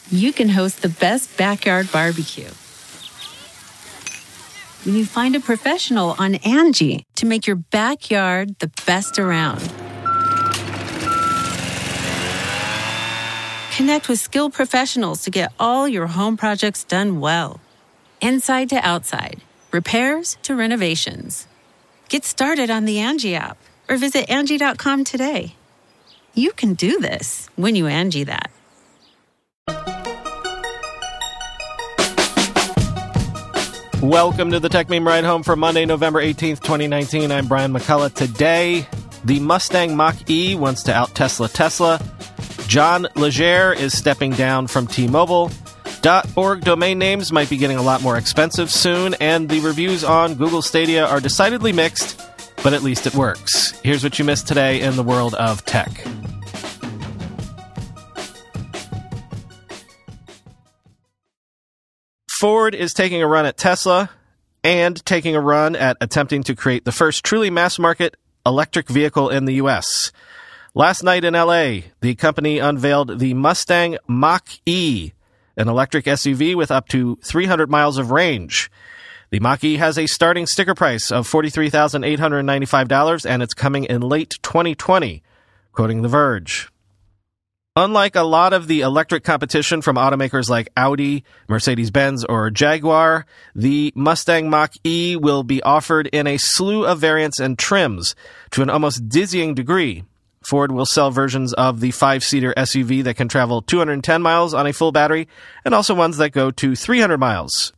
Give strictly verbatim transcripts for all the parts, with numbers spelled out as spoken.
you can host the best backyard barbecue. When you find a professional on Angie to make your backyard the best around. Connect with skilled professionals to get all your home projects done well. Inside to outside, repairs to renovations. Get started on the Angie app or visit Angie dot com today. You can do this when you Angie that. Welcome to the Tech Meme Ride Home for Monday, November eighteenth, twenty nineteen. I'm Brian McCullough. Today, the Mustang Mach-E wants to out-Tesla Tesla. John Legere is stepping down from T-Mobile. .org domain names might be getting a lot more expensive soon, and the reviews on Google Stadia are decidedly mixed, but at least it works. Here's what you missed today in the world of tech. Ford is taking a run at Tesla and taking a run at attempting to create the first truly mass-market electric vehicle in the U S. Last night in L A, the company unveiled the Mustang Mach-E, an electric S U V with up to three hundred miles of range. The Mach-E has a starting sticker price of forty-three thousand eight hundred ninety-five dollars, and it's coming in late twenty twenty, quoting The Verge. Unlike a lot of the electric competition from automakers like Audi, Mercedes-Benz, or Jaguar, the Mustang Mach-E will be offered in a slew of variants and trims to an almost dizzying degree. Ford will sell versions of the five-seater S U V that can travel two hundred ten miles on a full battery, and also ones that go to three hundred miles.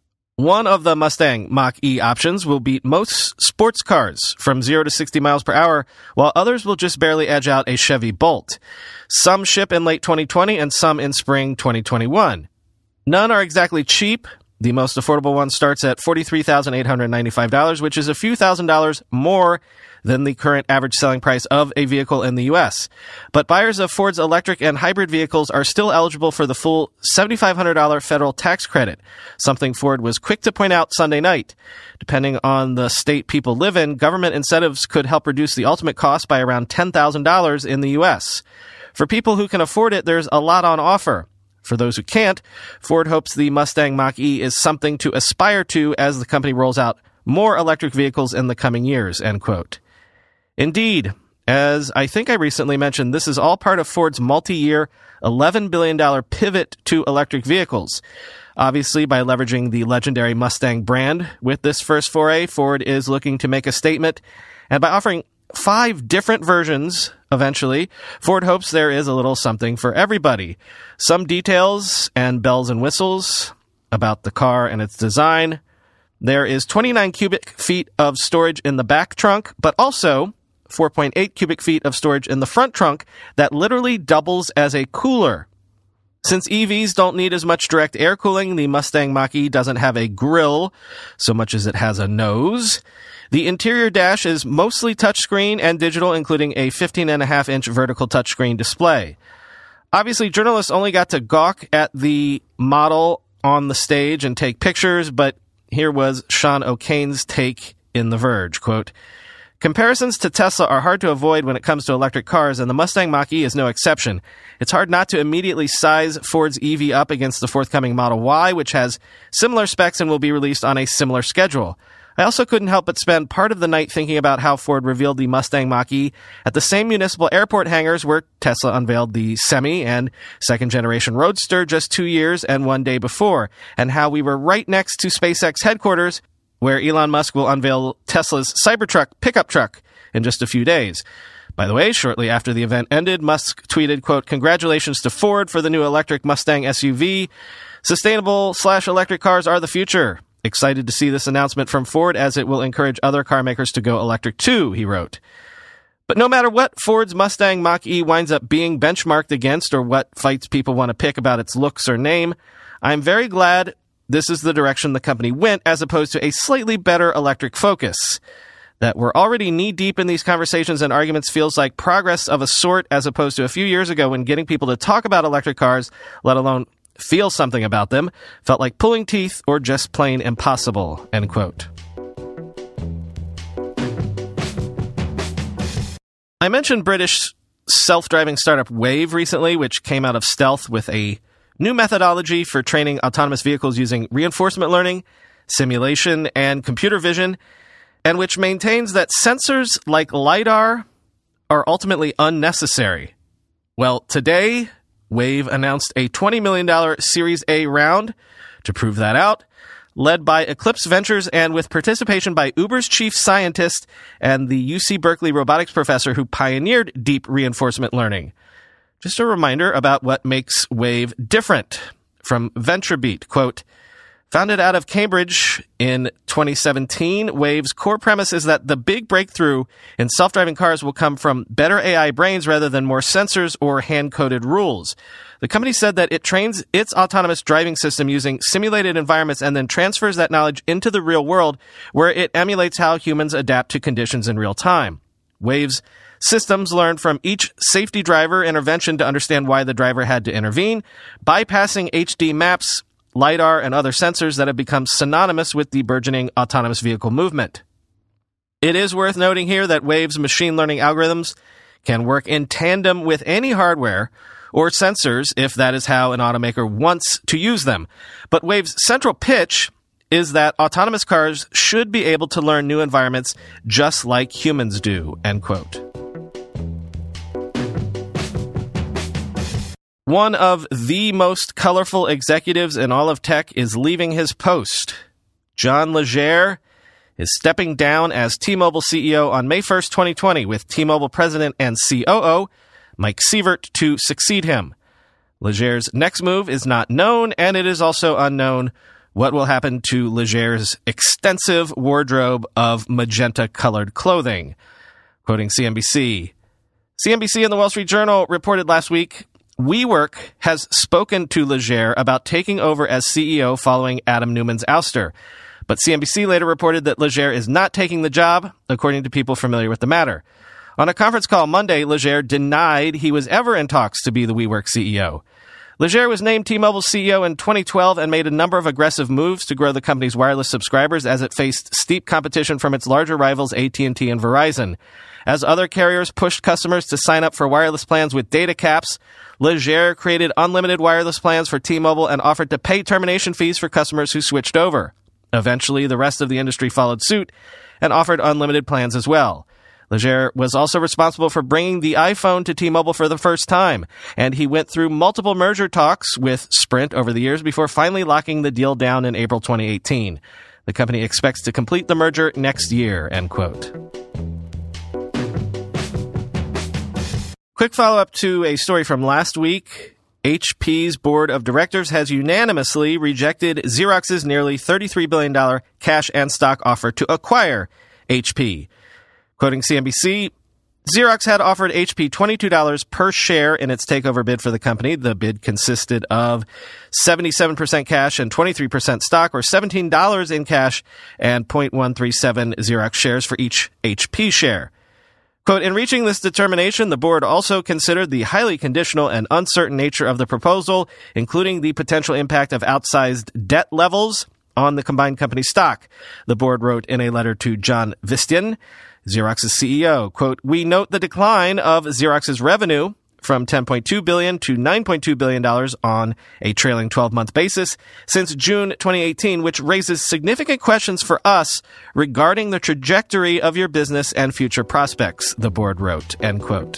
One of the Mustang Mach-E options will beat most sports cars from zero to sixty miles per hour, while others will just barely edge out a Chevy Bolt. Some ship in late twenty twenty and some in spring twenty twenty-one. None are exactly cheap. The most affordable one starts at forty-three thousand eight hundred ninety-five dollars, which is a few thousand dollars more than the current average selling price of a vehicle in the U S. But buyers of Ford's electric and hybrid vehicles are still eligible for the full seven thousand five hundred dollars federal tax credit, something Ford was quick to point out Sunday night. Depending on the state people live in, government incentives could help reduce the ultimate cost by around ten thousand dollars in the U S. For people who can afford it, there's a lot on offer. For those who can't, Ford hopes the Mustang Mach-E is something to aspire to as the company rolls out more electric vehicles in the coming years, end quote. Indeed, as I think I recently mentioned, this is all part of Ford's multi-year eleven billion dollars pivot to electric vehicles. Obviously, by leveraging the legendary Mustang brand with this first foray, Ford is looking to make a statement, and by offering five different versions, eventually, Ford hopes there is a little something for everybody. Some details and bells and whistles about the car and its design. There is twenty-nine cubic feet of storage in the back trunk, but also four point eight cubic feet of storage in the front trunk that literally doubles as a cooler. Since E Vs don't need as much direct air cooling, the Mustang Mach-E doesn't have a grille so much as it has a nose. The interior dash is mostly touchscreen and digital, including a fifteen and a half inch vertical touchscreen display. Obviously, journalists only got to gawk at the model on the stage and take pictures, but here was Sean O'Kane's take in The Verge, quote, "Comparisons to Tesla are hard to avoid when it comes to electric cars, and the Mustang Mach-E is no exception. It's hard not to immediately size Ford's E V up against the forthcoming Model Y, which has similar specs and will be released on a similar schedule. I also couldn't help but spend part of the night thinking about how Ford revealed the Mustang Mach-E at the same municipal airport hangars where Tesla unveiled the Semi and second-generation Roadster just two years and one day before, and how we were right next to SpaceX headquarters, where Elon Musk will unveil Tesla's Cybertruck pickup truck in just a few days. By the way, shortly after the event ended, Musk tweeted, quote, "Congratulations to Ford for the new electric Mustang S U V. Sustainable slash electric cars are the future. Excited to see this announcement from Ford as it will encourage other car makers to go electric too," he wrote. But no matter what Ford's Mustang Mach-E winds up being benchmarked against or what fights people want to pick about its looks or name, I'm very glad this is the direction the company went as opposed to a slightly better electric Focus. That we're already knee-deep in these conversations and arguments feels like progress of a sort as opposed to a few years ago when getting people to talk about electric cars, let alone feel something about them, felt like pulling teeth or just plain impossible, end quote. I mentioned British self-driving startup Wayve recently, which came out of stealth with a new methodology for training autonomous vehicles using reinforcement learning, simulation, and computer vision, and which maintains that sensors like LiDAR are ultimately unnecessary. Well, today, Wayve announced a twenty million dollars Series A round to prove that out, led by Eclipse Ventures and with participation by Uber's chief scientist and the U C Berkeley robotics professor who pioneered deep reinforcement learning. Just a reminder about what makes Wayve different. From VentureBeat, quote, founded out of Cambridge in twenty seventeen, Wayve's core premise is that the big breakthrough in self-driving cars will come from better A I brains rather than more sensors or hand-coded rules. The company said that it trains its autonomous driving system using simulated environments and then transfers that knowledge into the real world, where it emulates how humans adapt to conditions in real time. Wayve's systems learn from each safety driver intervention to understand why the driver had to intervene, bypassing H D maps, LiDAR, and other sensors that have become synonymous with the burgeoning autonomous vehicle movement. It is worth noting here that Wayve's machine learning algorithms can work in tandem with any hardware or sensors if that is how an automaker wants to use them. But Wayve's central pitch is that autonomous cars should be able to learn new environments just like humans do, end quote. One of the most colorful executives in all of tech is leaving his post. John Legere is stepping down as T-Mobile C E O on May first, twenty twenty, with T-Mobile president and C O O Mike Sievert to succeed him. Legere's next move is not known, and it is also unknown what will happen to Legere's extensive wardrobe of magenta-colored clothing. Quoting C N B C, C N B C and the Wall Street Journal reported last week, WeWork has spoken to Legere about taking over as C E O following Adam Neumann's ouster. But C N B C later reported that Legere is not taking the job, according to people familiar with the matter. On a conference call Monday, Legere denied he was ever in talks to be the WeWork C E O. Legere was named T-Mobile C E O in twenty twelve and made a number of aggressive moves to grow the company's wireless subscribers as it faced steep competition from its larger rivals A T and T and Verizon. As other carriers pushed customers to sign up for wireless plans with data caps, Legere created unlimited wireless plans for T-Mobile and offered to pay termination fees for customers who switched over. Eventually, the rest of the industry followed suit and offered unlimited plans as well. Legere was also responsible for bringing the iPhone to T-Mobile for the first time, and he went through multiple merger talks with Sprint over the years before finally locking the deal down in April twenty eighteen. The company expects to complete the merger next year, end quote. Quick follow-up to a story from last week. H P's board of directors has unanimously rejected Xerox's nearly thirty-three billion dollars cash and stock offer to acquire H P. Quoting C N B C, Xerox had offered H P twenty-two dollars per share in its takeover bid for the company. The bid consisted of seventy-seven percent cash and twenty-three percent stock, or seventeen dollars in cash and zero point one three seven Xerox shares for each H P share. Quote, in reaching this determination, the board also considered the highly conditional and uncertain nature of the proposal, including the potential impact of outsized debt levels on the combined company stock. The board wrote in a letter to John Vistian, Xerox's C E O, quote, we note the decline of Xerox's revenue from ten point two billion dollars to nine point two billion dollars on a trailing twelve-month basis since June twenty eighteen, which raises significant questions for us regarding the trajectory of your business and future prospects, the board wrote, end quote.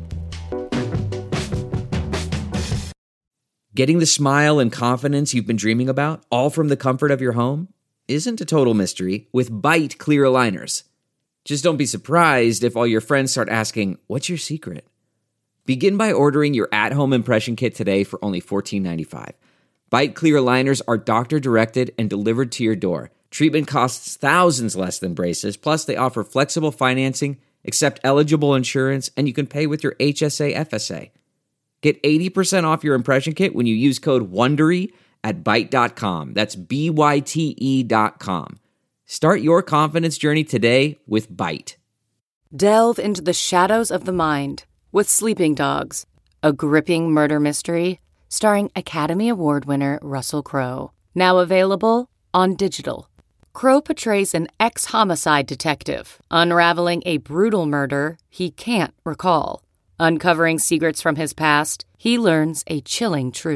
Getting the smile and confidence you've been dreaming about, all from the comfort of your home, isn't a total mystery with Byte clear aligners. Just don't be surprised if all your friends start asking, what's your secret? Begin by ordering your at-home impression kit today for only fourteen ninety-five. Byte clear aligners are doctor-directed and delivered to your door. Treatment costs thousands less than braces, plus they offer flexible financing, accept eligible insurance, and you can pay with your H S A F S A. Get eighty percent off your impression kit when you use code WONDERY at byte dot com. That's B Y T E dot com. Start your confidence journey today with Byte. Delve into the shadows of the mind with Sleeping Dogs, a gripping murder mystery starring Academy Award winner Russell Crowe. Now available on digital. Crowe portrays an ex-homicide detective unraveling a brutal murder he can't recall. Uncovering secrets from his past, he learns a chilling truth.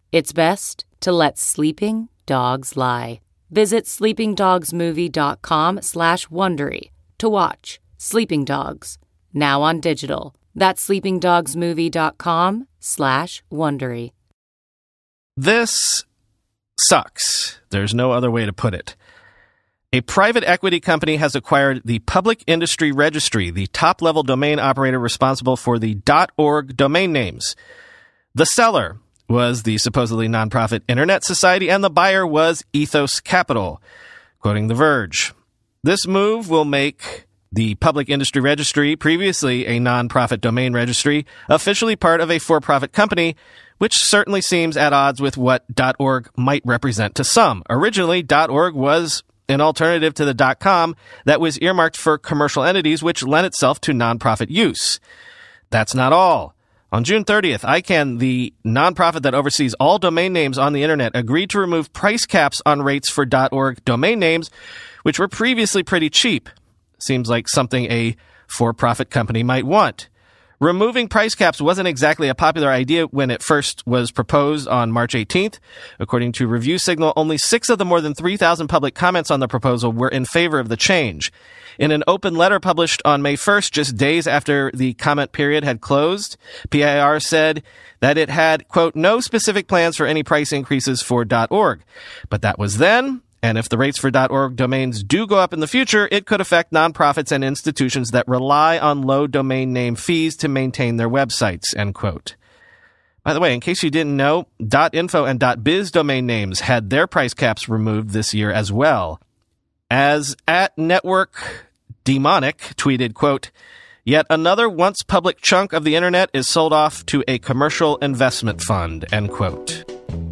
It's best to let sleeping dogs lie. Visit sleepingdogsmovie.com slash Wondery to watch Sleeping Dogs, now on digital. That's sleepingdogsmovie.com slash Wondery. This sucks. There's no other way to put it. A private equity company has acquired the Public Industry Registry, the top-level domain operator responsible for the .org domain names. The seller was the supposedly nonprofit Internet Society, and the buyer was Ethos Capital, quoting The Verge. This move will make the Public Industry Registry, previously a nonprofit domain registry, officially part of a for-profit company, which certainly seems at odds with what .org might represent to some. Originally, .org was an alternative to the .com that was earmarked for commercial entities, which lent itself to nonprofit use. That's not all. On June thirtieth, I CANN, the nonprofit that oversees all domain names on the internet, agreed to remove price caps on rates for .org domain names, which were previously pretty cheap. Seems like something a for-profit company might want. Removing price caps wasn't exactly a popular idea when it first was proposed on March eighteenth. According to Review Signal, only six of the more than three thousand public comments on the proposal were in favor of the change. In an open letter published on May first, just days after the comment period had closed, P I R said that it had, quote, no specific plans for any price increases for .org. But that was then. And if the rates for .org domains do go up in the future, it could affect nonprofits and institutions that rely on low domain name fees to maintain their websites, end quote. By the way, in case you didn't know, .info and .biz domain names had their price caps removed this year as well. As at Network Demonic tweeted, quote, yet another once public chunk of the internet is sold off to a commercial investment fund, end quote.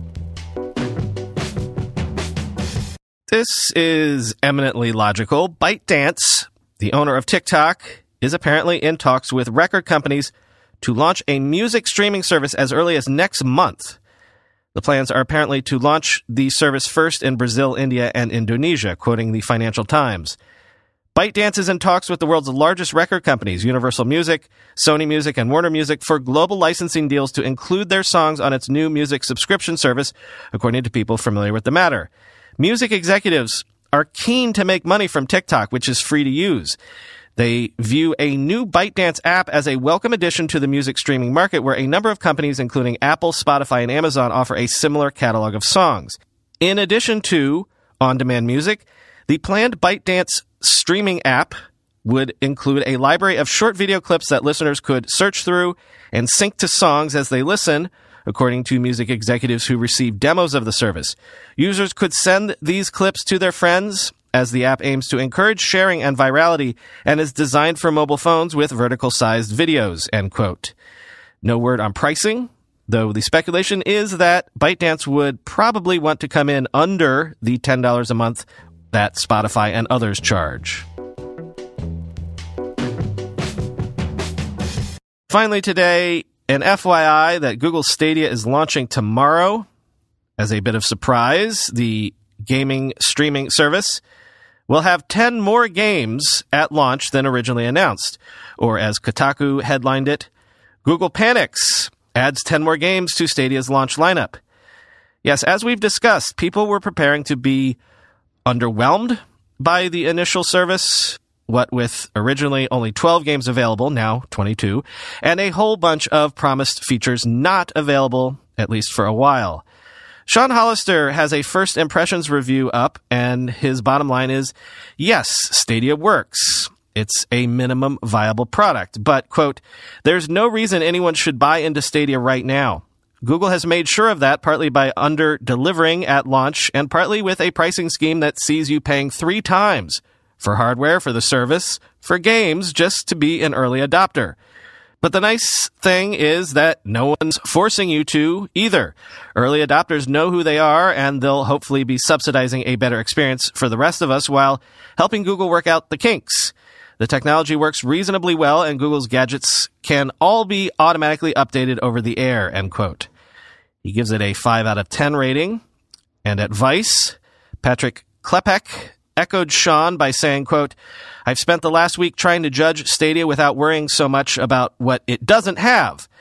This is eminently logical. ByteDance, the owner of TikTok, is apparently in talks with record companies to launch a music streaming service as early as next month. The plans are apparently to launch the service first in Brazil, India, and Indonesia, quoting the Financial Times. ByteDance is in talks with the world's largest record companies, Universal Music, Sony Music, and Warner Music, for global licensing deals to include their songs on its new music subscription service, according to people familiar with the matter. Music executives are keen to make money from TikTok, which is free to use. They view a new ByteDance app as a welcome addition to the music streaming market, where a number of companies, including Apple, Spotify, and Amazon, offer a similar catalog of songs. In addition to on-demand music, the planned ByteDance streaming app would include a library of short video clips that listeners could search through and sync to songs as they listen, according to music executives who received demos of the service. Users could send these clips to their friends, as the app aims to encourage sharing and virality and is designed for mobile phones with vertical-sized videos, end quote. No word on pricing, though the speculation is that ByteDance would probably want to come in under the ten dollars a month that Spotify and others charge. Finally today, an F Y I that Google Stadia is launching tomorrow. As a bit of surprise, the gaming streaming service will have ten more games at launch than originally announced. Or as Kotaku headlined it, Google panics, adds ten more games to Stadia's launch lineup. Yes, as we've discussed, people were preparing to be underwhelmed by the initial service, what with originally only twelve games available, now twenty-two, and a whole bunch of promised features not available, at least for a while. Sean Hollister has a first impressions review up, and his bottom line is, yes, Stadia works. It's a minimum viable product, but, quote, there's no reason anyone should buy into Stadia right now. Google has made sure of that, partly by under-delivering at launch, and partly with a pricing scheme that sees you paying three times for hardware, for the service, for games, just to be an early adopter. But the nice thing is that no one's forcing you to either. Early adopters know who they are, and they'll hopefully be subsidizing a better experience for the rest of us while helping Google work out the kinks. The technology works reasonably well, and Google's gadgets can all be automatically updated over the air, end quote. He gives it a five out of ten rating. And at Vice, Patrick Klepek echoed Sean by saying, quote, I've spent the last week trying to judge Stadia without worrying so much about what it doesn't have.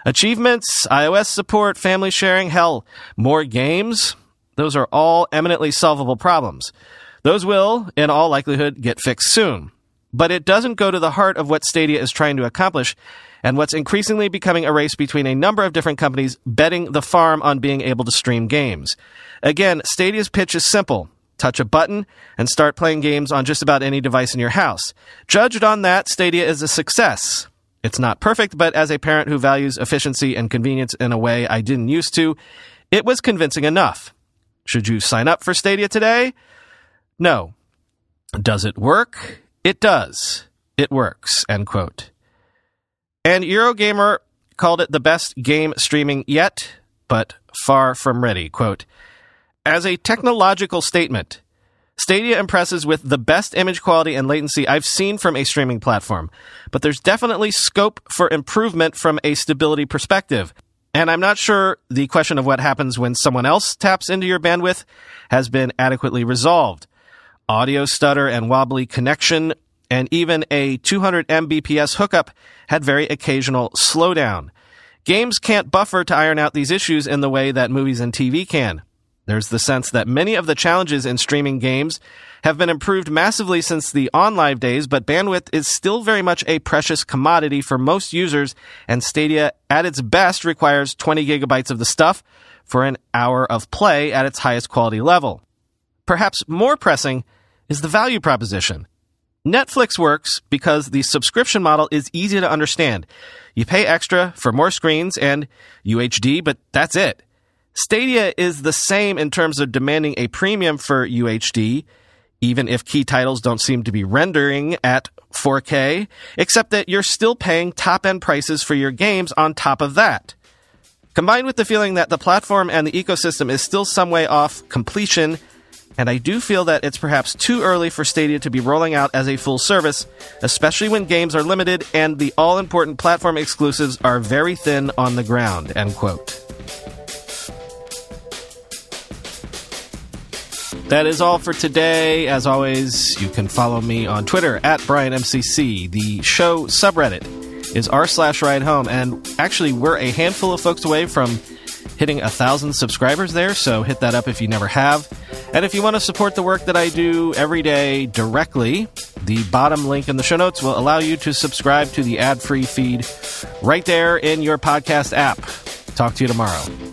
Achievements, iOS support, family sharing, hell, more games. Those are all eminently solvable problems. Those will, in all likelihood, get fixed soon. But it doesn't go to the heart of what Stadia is trying to accomplish and what's increasingly becoming a race between a number of different companies betting the farm on being able to stream games. Again, Stadia's pitch is simple. Touch a button and start playing games on just about any device in your house. Judged on that, Stadia is a success. It's not perfect, but as a parent who values efficiency and convenience in a way I didn't used to, it was convincing enough. Should you sign up for Stadia today? No. Does it work? It does. It works, end quote. And Eurogamer called it the best game streaming yet, but far from ready. Quote, as a technological statement, Stadia impresses with the best image quality and latency I've seen from a streaming platform, but there's definitely scope for improvement from a stability perspective. And I'm not sure the question of what happens when someone else taps into your bandwidth has been adequately resolved. Audio stutter and wobbly connection, and even a two hundred megabits per second hookup had very occasional slowdown. Games can't buffer to iron out these issues in the way that movies and T V can. There's the sense that many of the challenges in streaming games have been improved massively since the OnLive days, but bandwidth is still very much a precious commodity for most users, and Stadia, at its best, requires twenty gigabytes of the stuff for an hour of play at its highest quality level. Perhaps more pressing is the value proposition. Netflix works because the subscription model is easy to understand. You pay extra for more screens and U H D, but that's it. Stadia is the same in terms of demanding a premium for U H D, even if key titles don't seem to be rendering at four K, except that you're still paying top-end prices for your games on top of that. Combined with the feeling that the platform and the ecosystem is still some way off completion, and I do feel that it's perhaps too early for Stadia to be rolling out as a full service, especially when games are limited and the all-important platform exclusives are very thin on the ground, end quote. That is all for today. As always, you can follow me on Twitter at Brian M C C. The show subreddit is r slash ride home, and actually we're a handful of folks away from hitting a thousand subscribers there, so hit that up if you never have. And if you want to support the work that I do every day directly, the bottom link in the show notes will allow you to subscribe to the ad-free feed right there in your podcast app. Talk to you tomorrow.